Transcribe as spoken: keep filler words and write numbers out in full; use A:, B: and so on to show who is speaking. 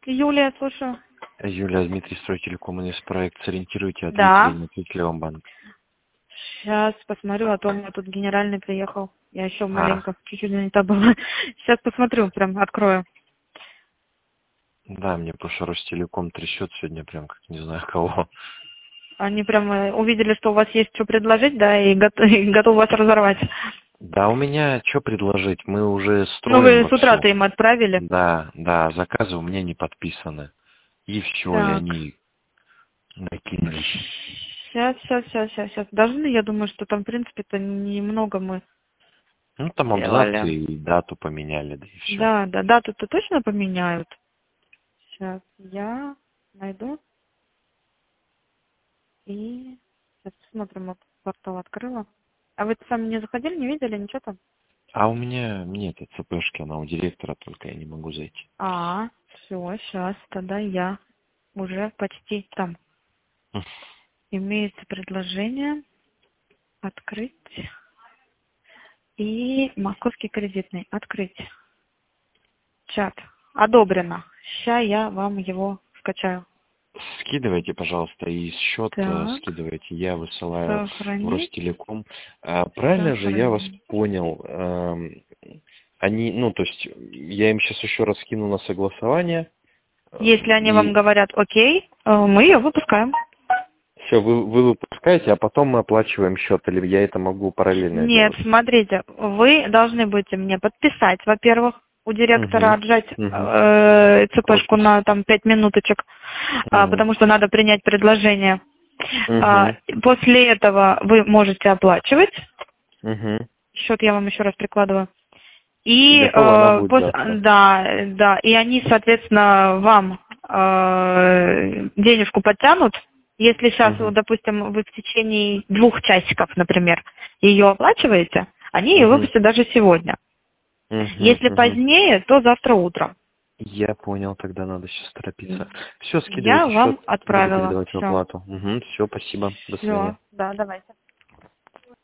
A: Юлия, слушаю.
B: Юлия, Дмитрий, Стройtelecom, эн эс проект, сориентируйте,
A: Да.
B: ответили, не ответили вам банк.
A: Сейчас посмотрю, а то у меня тут генеральный приехал. Я еще
B: А,
A: маленько, чуть-чуть занята была. Сейчас посмотрю, прям открою.
B: да, мне просто Ростелеком трясет сегодня прям как не знаю кого.
A: Они прям э, увидели, что у вас есть что предложить, да, и, гот- и готовы вас разорвать.
B: Да, у меня что предложить? Мы уже
A: Ну,
B: строим
A: вы с утра-то
B: вовсю.
A: им отправили.
B: Да, да, заказы у меня не подписаны. И все, и
A: Так.
B: они накинулись.
A: Сейчас, сейчас, сейчас, сейчас, сейчас. Должны, я думаю, что там, в принципе-то, немного мы
B: Ну, там абзацы
A: сделали.
B: и дату поменяли, да и все.
A: Да, да, дату-то точно поменяют. Сейчас я найду и сейчас посмотрим, вот портал открыла. А вы сами не заходили, не видели, ничего там?
B: А у меня нет ЦПшки, она у директора, только я не могу зайти.
A: А, все, сейчас, тогда я уже почти там. Имеется предложение открыть и московский кредитный открыть. Чат. Одобрено. Сейчас я вам его скачаю.
B: Скидывайте, пожалуйста, и счет э,
A: Так,
B: скидывайте, я высылаю в
A: сохранить,
B: Ростелеком. А, правильно же я вас
A: сохранить.
B: понял? эм, Они, ну, то есть, я им сейчас еще раз скину на согласование, э,
A: Если они вам
B: и
A: говорят окей, э, мы ее выпускаем.
B: все, вы, вы выпускаете, а потом мы оплачиваем счет, или я это могу параллельно
A: Нет,
B: делать?
A: смотрите, вы должны будете мне подписать, во-первых, у директора
B: Угу,
A: отжать
B: угу.
A: э, цепешку
B: Подпись.
A: на там пять минуточек, а,
B: Угу,
A: потому что надо принять предложение. А,
B: угу,
A: после этого вы можете оплачивать.
B: угу.
A: Счет я вам еще раз прикладываю. И
B: Готова она
A: э,
B: будет
A: пос-
B: завтра.
A: да, да, и они, соответственно, вам э, денежку подтянут. Если сейчас, вот,
B: Угу,
A: допустим, вы в течение двух часиков, например, ее оплачиваете, они ее
B: угу,
A: выпустят даже сегодня.
B: угу,
A: Если
B: угу.
A: позднее, то завтра утром.
B: Я понял, тогда надо сейчас торопиться. Все,
A: Я
B: скидывайте счет,
A: вам
B: буду
A: отправила.
B: передавать в
A: Все.
B: оплату. Угу, все, спасибо, до свидания.
A: Все. Да, давайте.